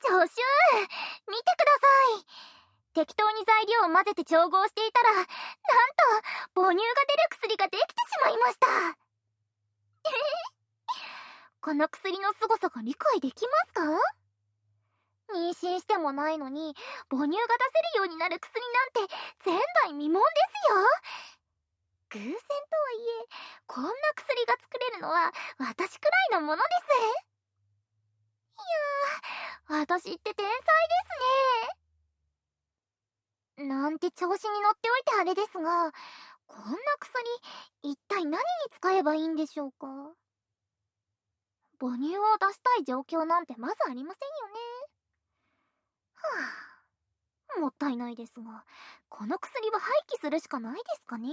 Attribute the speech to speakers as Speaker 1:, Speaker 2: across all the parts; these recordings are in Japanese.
Speaker 1: 助手、見てください。適当に材料を混ぜて調合していたら、なんと母乳が出る薬ができてしまいました。この薬の凄さが理解できますか？妊娠してもないのに母乳が出せるようになる薬なんて前代未聞ですよ。偶然とはいえ、こんな薬が作れるのは私くらいのものです。いやー、私って天才ですね。なんて調子に乗っておいてあれですが、こんな薬、一体何に使えばいいんでしょうか。母乳を出したい状況なんてまずありませんよね。はぁ、もったいないですが、この薬は廃棄するしかないですかね。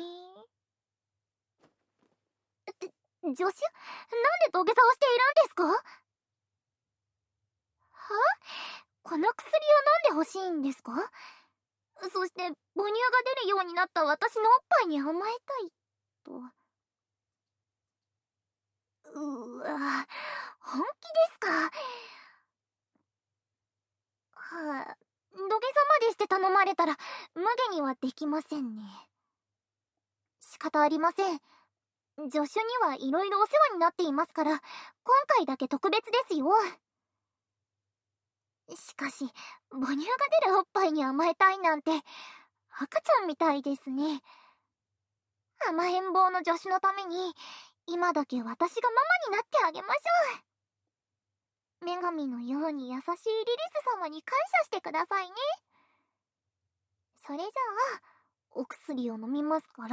Speaker 1: 助手、なんで土下座をしているんですか？は？この薬を飲んでほしいんですか？そして母乳が出るようになった私のおっぱいに甘えたいと。わ、本気ですか？はあ、土下座までして頼まれたら無下にはできませんね。仕方ありません。助手にはいろいろお世話になっていますから、今回だけ特別ですよ。しかし、母乳が出るおっぱいに甘えたいなんて、赤ちゃんみたいですね。甘えん坊の助手のために、今だけ私がママになってあげましょう。女神のように優しいリリス様に感謝してくださいね。それじゃあ、お薬を飲みますから。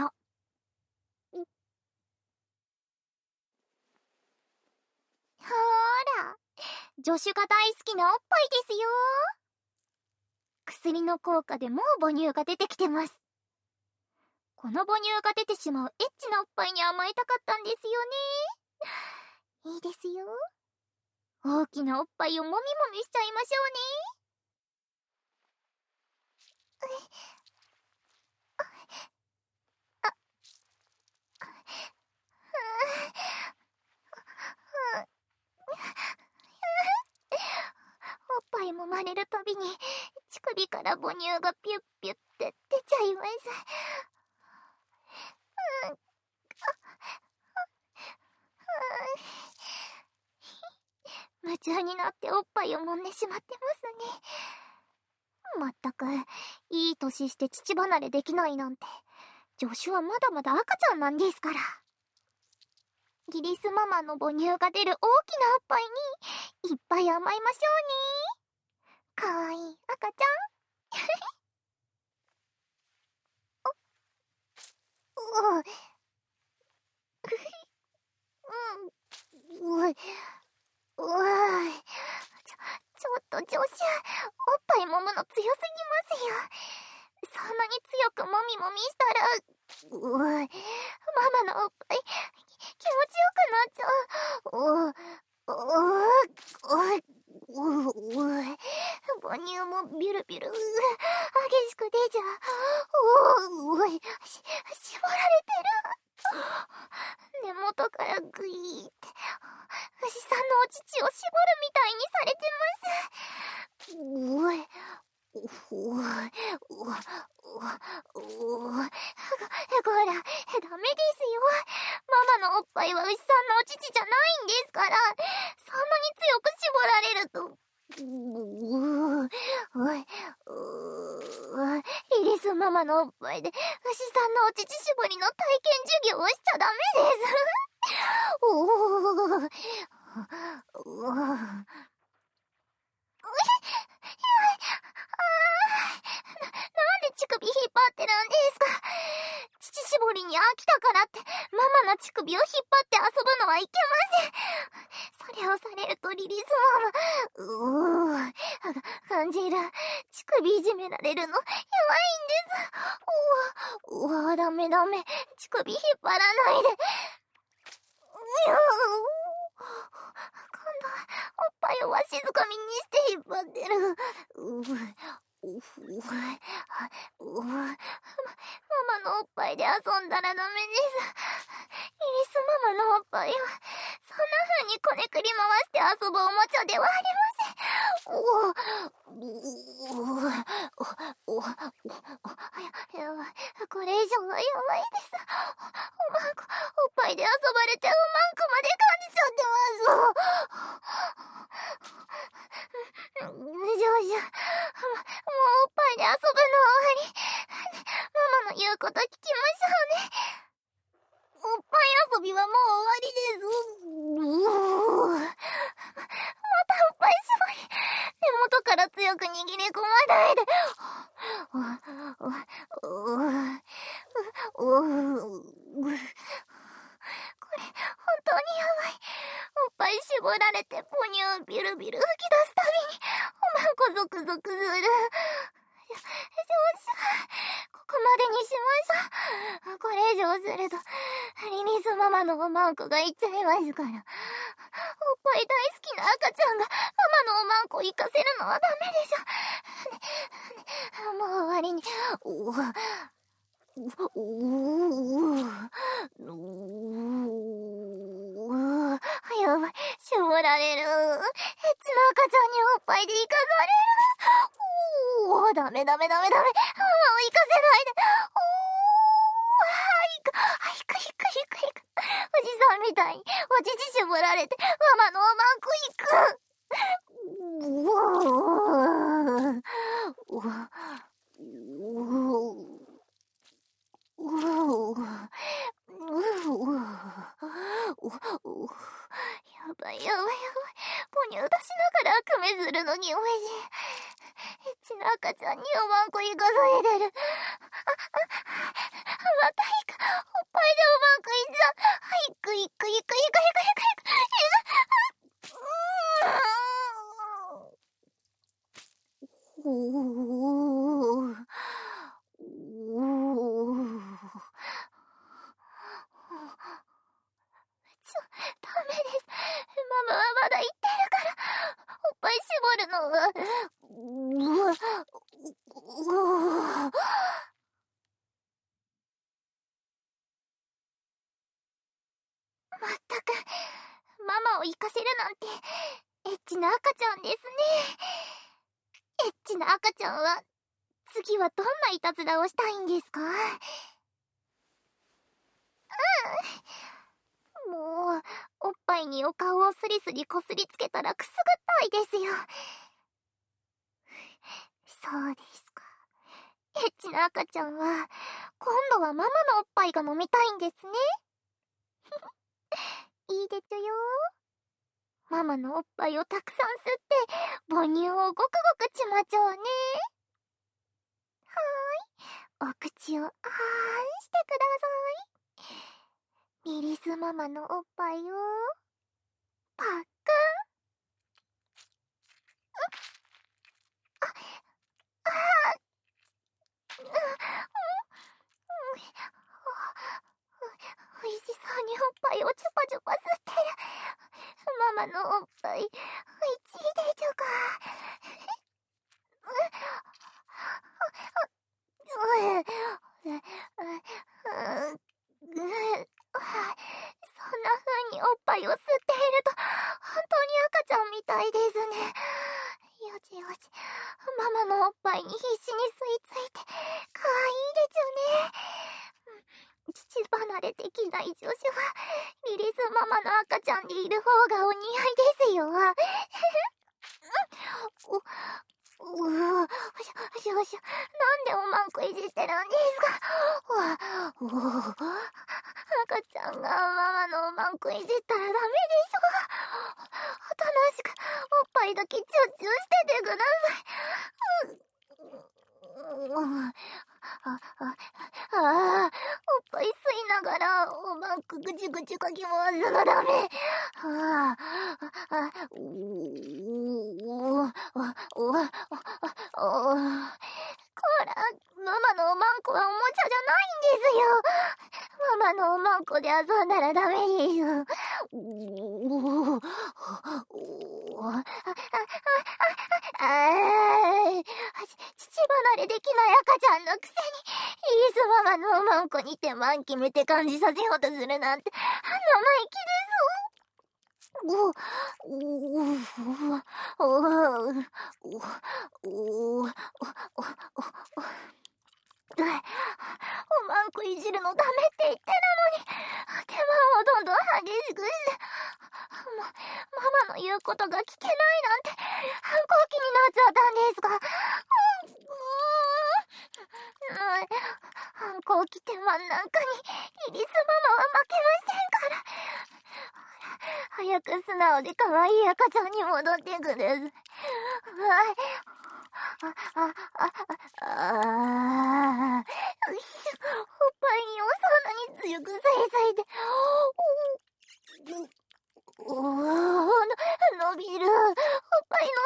Speaker 1: ほーら、助手が大好きなおっぱいですよ。薬の効果でもう母乳が出てきてます。この母乳が出てしまうエッチなおっぱいに甘えたかったんですよね。いいですよ。大きなおっぱいをもみもみしちゃいましょうね。おっぱい揉まれるたびに乳首から母乳がピュッピュッって出ちゃいます。夢中になっておっぱいを揉んでしまってますね。まったく、いい年して乳離れできないなんて、助手はまだまだ赤ちゃんなんですから。ギリスママの母乳が出る大きなおっぱいにいっぱい甘えましょうね。かわいい赤ちゃん。ちょっと助手、おっぱい揉むの強すぎますよ。そんなに強くもみもみしたら、ママのおっぱい、気持ちよくなっちゃう。母乳もビュルビュル、激しく出ちゃう。絞られてる。根元からグイーって、牛さんのお乳を絞るみたいにされてます。ほら、ダメですよ。ママのおっぱいは牛さんのお乳じゃないんですから、そんなに強く絞られると、リリスママのおっぱいで牛さんのお乳絞りの体験授業をしちゃダメです。なんで乳首引っ張ってるんですか？乳絞りに飽きたからってママの乳首を引っ張って遊ぶのはいけません。それをされるとリリスママ、感じる。乳首いじめられるの弱いんです。ダメダメ。乳首引っ張らないで。今度はおっぱいをわしづかみにして引っ張ってる。ママのおっぱいで遊んだらダメです。イリスママのおっぱいはそんな風にこねくり回して遊ぶおもちゃではありません。 これ以上はやばいです。おまんこ、おっぱいで遊ばれておまんこまで感じちゃってます。もうおっぱいで遊ぶの終わり。ママの言うこと聞きましょうね。おっぱい遊びはもう終わりです。またおっぱい絞り。手元から強く握り込まないで。これ、本当にやばい。おっぱい絞られて、ポニュービルビル吹き出すたびに、おまんこゾクゾクする。よし、ここまでにしましょう。これ以上すると、リリースママのおまんこがいっちゃいますから。おっぱい大好きな赤ちゃんがママのおまんこを行かせるのはダメでしょ。もう終わりに。やばい、絞られる。エッチな赤ちゃんにおっぱいで行かされる。ダメ。ママを行かせないで。行く。おじさんみたいに、おじじ絞られて、ママのおまんこやばい。ポニュ出しながら悪夢するのにおいしい。エッチな赤ちゃんにおまんこ行かされてる。また行く。おっぱいでおまんこ行っちゃう。行く。ダメです。ママはまだ言ってるから。おっぱい絞るのは。まったく、ママを行かせるなんて、エッチな赤ちゃんですね。エッチな赤ちゃんは、次はどんないたずらをしたいんですか？もう、おっぱいにお顔をスリスリこすりつけたらくすぐったいですよ。そうですか。エッチな赤ちゃんは、今度はママのおっぱいが飲みたいんですね。いいでちゅよ。ママのおっぱいをたくさん吸って、母乳をごくごくちまちょうね。お口をあーんしてください。ミリスママのおっぱいをパックン。おいしそうにおっぱいをチュパチュパ吸ってる。ママのおっぱい、おいしいでちゅか。そんな風におっぱいを吸っていると、本当に赤ちゃんみたいですね。よし。ママのおっぱいに必死に吸い付いて、かわいいでちゅね。父離れできない女子は、リリスママの赤ちゃんでいる方がお似合いですよ。なんでおまんこいじってるんですか？赤ちゃんがママのおまんこいじったらダメでしょ。おとなしくおっぱいだけチューチューしててください。おっぱい吸いながらおまんこぐちぐちかき回すのダメ。こら、ママのおまんこはおもちゃじゃないんですよ。ママのおまんこで遊んだらダメですよ。父離れできない赤ちゃんのくせに、イースママのおまんこに手間決めて感じさせようとするなんて、生意気です。 言うことが聞けないなんて、反抗期になっちゃったんですが。反抗期手間なんかに、リリスママは負けませんから。早く素直で可愛い赤ちゃんに戻ってくる。おっぱいにおそんなに強くさいさいて、伸びる。おっぱい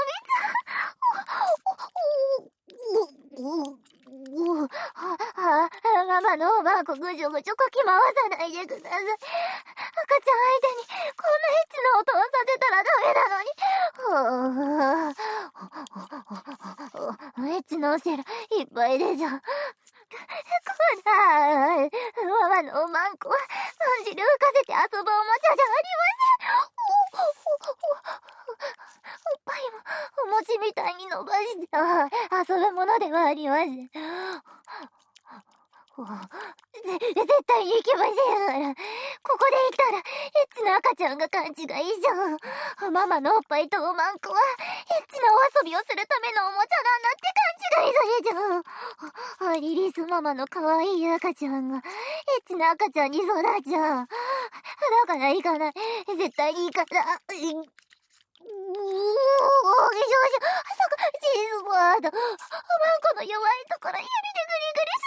Speaker 1: 伸びた。ママのおばあこぐちょぐちょかき回さないでください。赤ちゃん相手にこんなエッチな音をさせたらダメなのに。エッチのおせらいっぱいでしょ。ママのおまんこは豚汁浮かせて遊ぶおもちゃじゃありません。おっぱいもお餅みたいに伸ばして遊ぶものではありません。絶対にいけませんから。ここで言ったらエッチな赤ちゃんが勘違いしちゃう。ママのおっぱいとおまんこはエッチなお遊びをするためのおもちゃなんだって勘違いされちゃう。リリースママの可愛い赤ちゃんがエッチな赤ちゃんに育っちゃう。だから行かない。絶対に行かない。チーズボード。おまんこの弱いところ指でグリグリし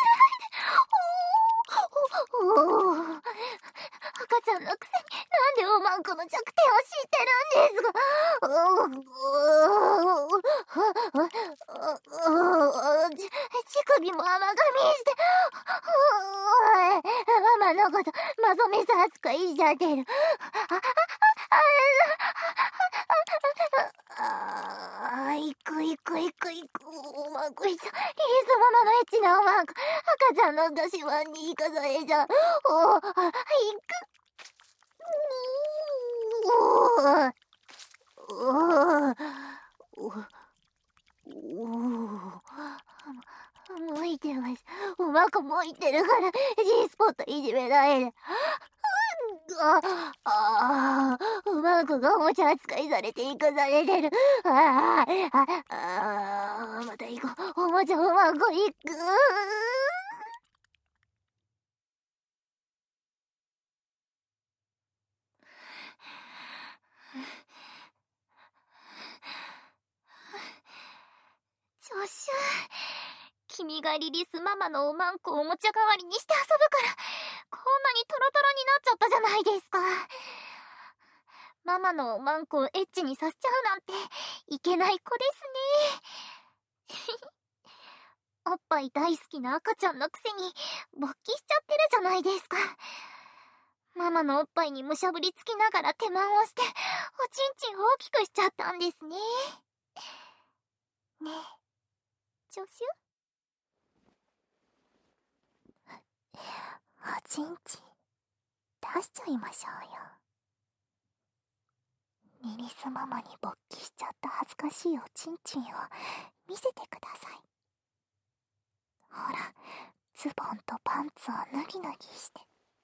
Speaker 1: ないで。赤ちゃんのくせになんでおまんこの弱点を知ってるんですか。乳首も甘噛みして。ママのことマゾメさ扱いしちゃってる。おまんこいちゃリリースママのエッチなおまんこ赤ちゃんの出しワンに生かされちゃう。向いてます。おまんこ向いてるから G スポットいじめないで。おまんこがおもちゃ扱いされて生かされてる。また行こう。おもちゃおまんこ行く。ジョシュ、君がリリスママのおまんこをおもちゃ代わりにして遊ぶから、こんなにトロトロになっちゃったじゃないですか。ママのおまんこをエッチにさせちゃうなんて、いけない子ですね。おっぱい大好きな赤ちゃんのくせに、勃起しちゃってるじゃないですか。ママのおっぱいにむしゃぶりつきながら手間をして、おちんちんを大きくしちゃったんですね。ねえ、ジョシュ？おちんちん、出しちゃいましょうよ。リリスママに勃起しちゃった恥ずかしいおちんちんを見せてください。ほら、ズボンとパンツを脱ぎ脱ぎして。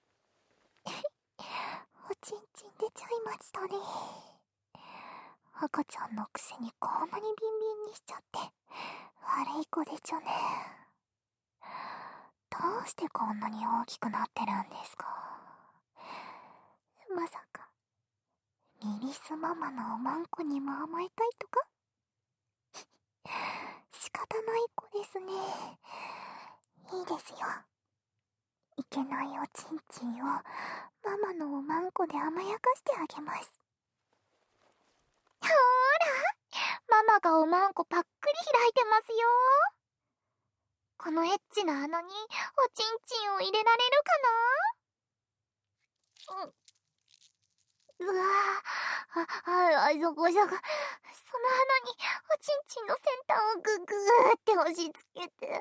Speaker 1: おちんちん出ちゃいましたね。赤ちゃんのくせにこんなにビンビンにしちゃって悪い子でちょね。どうしてこんなに大きくなってるんですか。まさかリリスママのおまんこにも甘えたいとか。仕方ない子ですね。いいですよ。いけないおちんちんをママのおまんこで甘やかしてあげます。ほーら、ママがおまんこパックリ開いてますよ。このエッチな穴におちんちんを入れられるかな。そこそこ。その穴におちんちんの先端をググーって押し付けて。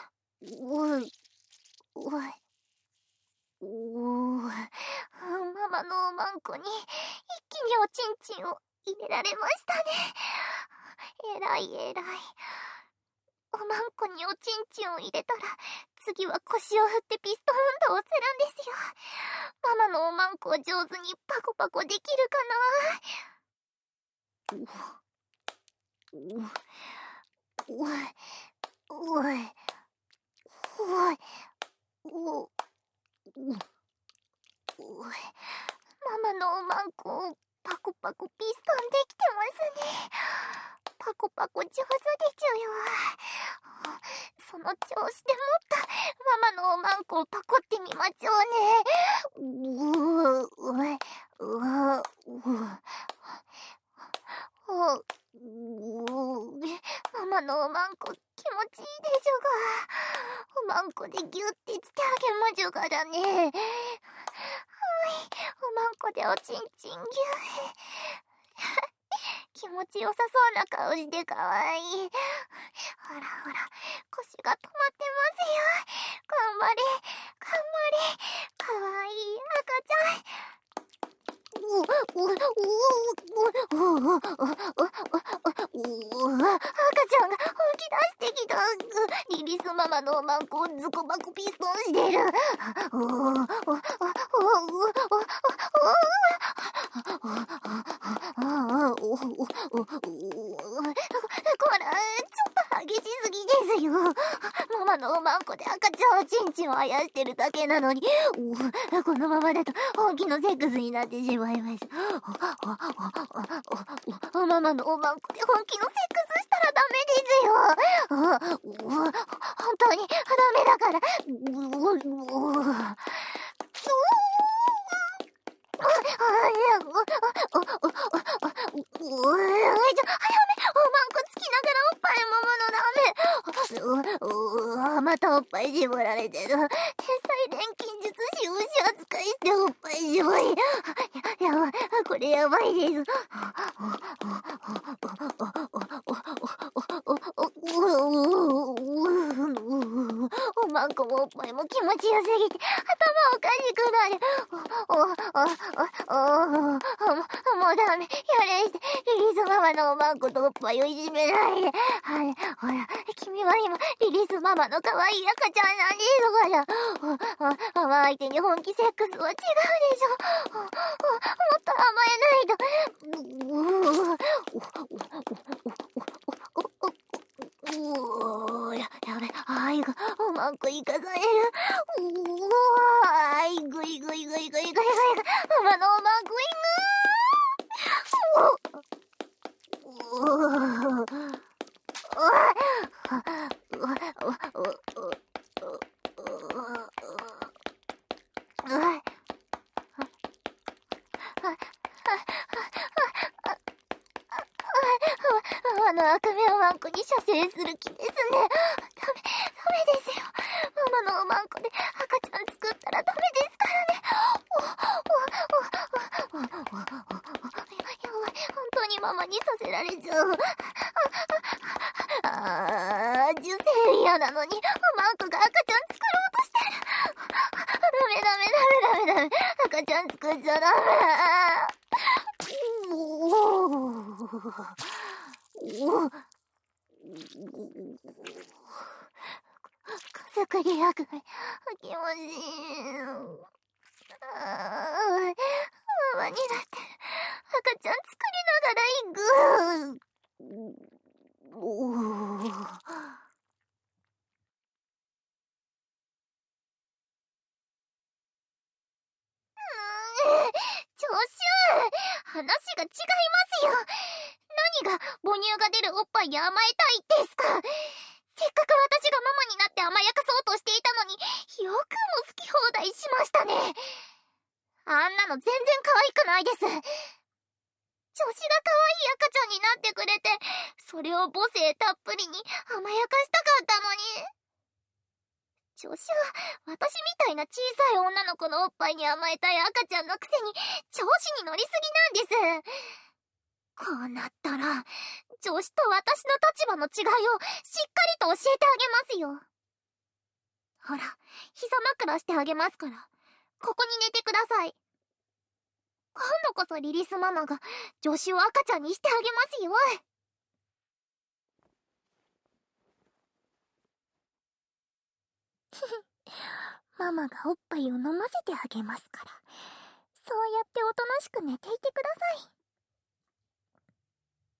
Speaker 1: ママのおまんこに一気におちんちんを入れられましたね。えらいえらい。おまんこにおちんちんを入れたら、次は腰を振ってピスト運動をするんですよ。ママのおまんこを上手にパコパコできるかな。 ママのおまんこ、パコパコピストンできてますね。パコパコ上手でちゅよ。その調子でもっとママのおまんこをパコってみまちょうね。ママのおまんこ気持ちいいでしょが。おまんこでギュってしてあげまじょがだね。はい、おまんこでおちんちんぎゅ気持ちよさそうな顔してかわいい。ほらほら、腰が止まってますよ。頑張れ、頑張れ。かわいい赤ちゃん。赤ちゃんが本気出してきた。リリスママのおまんこをズコバコピストンしてる。こら、ちょっと激しすぎですよ。ママのおまんこで赤ちゃんおちんちんをあやしてるだけなのに、このままだと本気のセックスになってしまいます。ママのおまんこで本気のセックスしたらダメですよ。本当にダメだから。早め、おまんこつきながらおっぱい揉むのダメ。またおっぱい絞られてる。天才錬金術師牛扱いしておっぱい絞り。やばい、これやばいです。おまんこもおっぱいも気持ちよすぎて頭おかしくなる。もうダメ。やれして。リリスママのおまんことおっぱいをいじめないで。ほら、君は今、リリスママの可愛い赤ちゃんなんですから。ママ相手に本気セックスは違うでしょ。もっと甘えないと。やべ、おまんこいかされる。ぐいぐいぐいぐいぐいぐい。ママのおまんこ赤目おまんこに射精する気ですね。ダメですよ。ママのおまんこで赤ちゃん作ったらダメですからね。やばい、本当にママにさせられちゃう。受精嫌なのにおまんこが赤ちゃん作ろうとしてる。ダメ。赤ちゃん作っちゃダメ。作り役気持ちいい。ママにだって赤ちゃん作りながら行く。調子話が違いますよ。何が母乳が出るおっぱいに甘えたいですか。せっかく私がママになって甘やかそうとしていたのに、よくも好き放題しましたね。あんなの全然可愛くないです。調子が可愛い赤ちゃんになってくれて、それを母性たっぷりに甘やかしたかったのに。調子は私みたいな小さい女の子のおっぱいに甘えたい赤ちゃんのくせに調子に乗りすぎなんです。こうなったら女子と私の立場の違いをしっかりと教えてあげますよ。ほら、膝枕してあげますから、ここに寝てください。今度こそリリスママが女子を赤ちゃんにしてあげますよ。ママがおっぱいを飲ませてあげますから、そうやっておとなしく寝ていてください。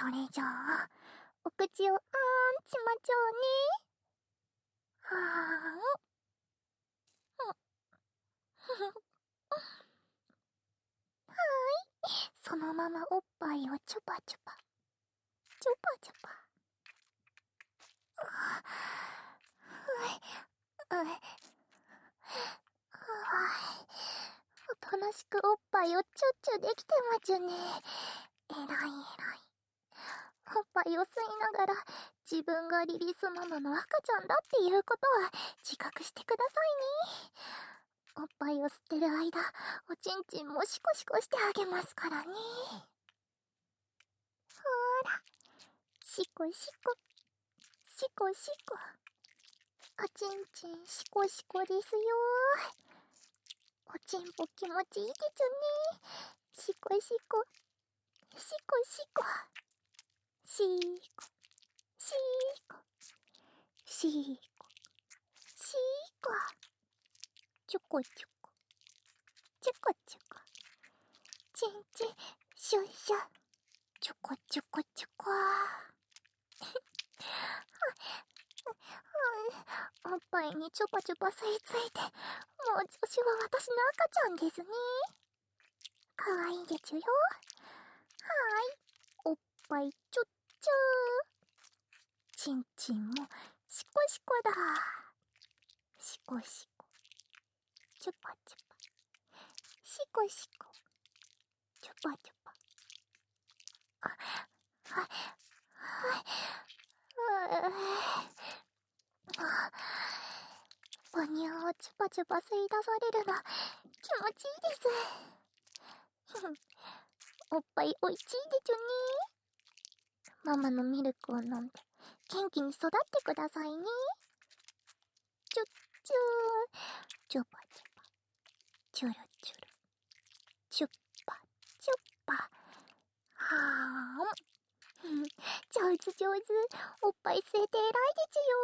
Speaker 1: それじゃあ、お口をちまちょうね。はーん。そのままおっぱいをチュパチュパ。チュパチュパ。おとなしくおっぱいをチュッチュできてまちゅね。えらいえらい。おっぱいを吸いながら、自分がリリースママの赤ちゃんだっていうことは自覚してくださいね。おっぱいを吸ってる間、おちんちんもシコシコしてあげますからね。ほーら、シコシコ、シコシコ。おちんちんシコシコですよー。おちんぽ気持ちいいですね。シコシコ、シコシコ、シーコ、シーコ、シーコ、シーコ。チョコチョコ、チョコチョコ。ちんちん、シュッシュ。チョコチョコチョコ。おっぱいにチョパチョパ吸い付いて、もう女子は私の赤ちゃんですね。かわいいでちゅよ。はーい。おっぱいちょっちょー。ちんちんもシコシコだ。シコシコ。チュパチュパ。シコシコ。チュパチュパ。はい。母乳をチュパチュパ吸い出されるの気持ちいいです。おっぱいおいしいでちゅね。ママのミルクを飲んで元気に育ってくださいね。チュッチュー、チュパチュパ、チュルチュル、チュッパチュッパ。はーん。上手上手。おっぱい吸えて偉いでちゅよ。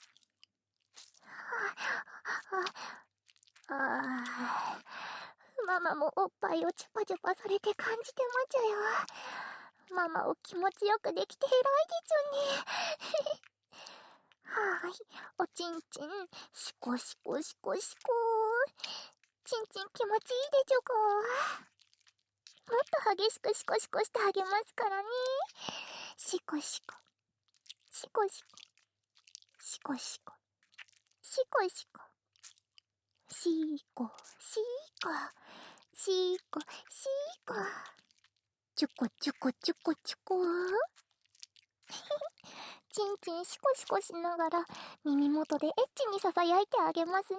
Speaker 1: ママもおっぱいをチュパチュパされて感じてまちゃよ。ママを気持ちよくできて偉いでちゅね。はーい。おちんちん、シコシコシコシコ。ちんちん気持ちいいでちゅか。もっと激しくシコシコしてあげますからね。シコシコ。シコシコ。シコシコ。シコシコ。シーコ、シーコ。シーコ、シーコ。チュコチュコチュコチュコ。ちんちんシコシコしながら耳元でエッチにささやいてあげますね。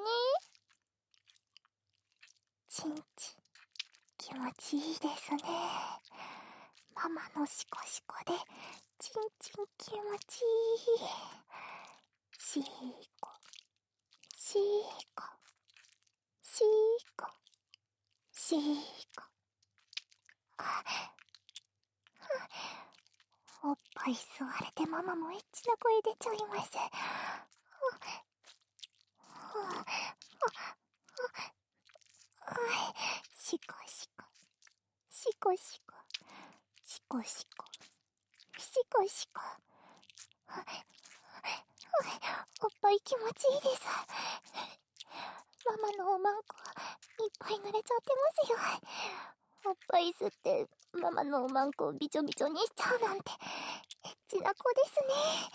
Speaker 1: ちんちん気持ちいいですね。ママのシコシコでちんちん気持ちいい。シーコ、シーコ、シーコ、シーコ。おっぱい吸われてママもエッチな声出ちゃいます。シコシコ、シコシコ、シコシコ、シコシコ。おっぱい気持ちいいです。ママのおまんこいっぱい濡れちゃってますよ。おっぱい吸ってママのおまんこをびちょびちょにしちゃうなんてエッチな子ですね。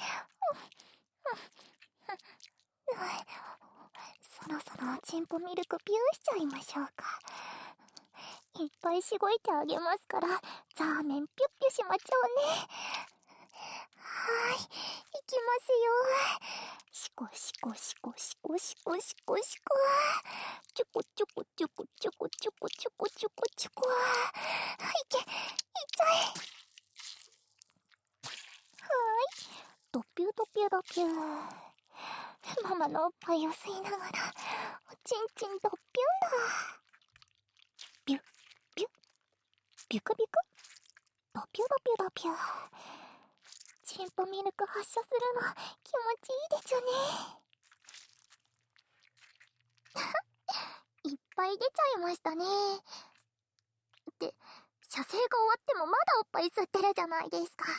Speaker 1: そろそろおちんぽミルクピューしちゃいましょうか。いっぱいしごいてあげますから、ザーメンピュッピュしまちゃうね。はーい、いきますよ。シコシコシコシコシコシコシコ。チョコチョコチョコチョコチョコチョコチョコチョコ。いけ、いっちゃえ。はーい、ドピュドピュドピュー。ママのおっぱいを吸いながら、おちんちんドッピュンだ。ビュッ、ビュッ、ビュクビク、ドピュドピュドピュ。ちんぽミルク発射するの気持ちいいでちゅね。いっぱい出ちゃいましたね。って、 射精が終わってもまだおっぱい吸ってるじゃないですか。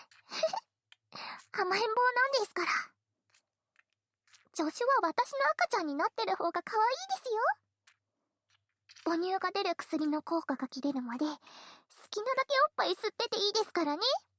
Speaker 1: 甘えん坊なんですから。助手は私の赤ちゃんになってる方が可愛いですよ。母乳が出る薬の効果が切れるまで好きなだけおっぱい吸ってていいですからね。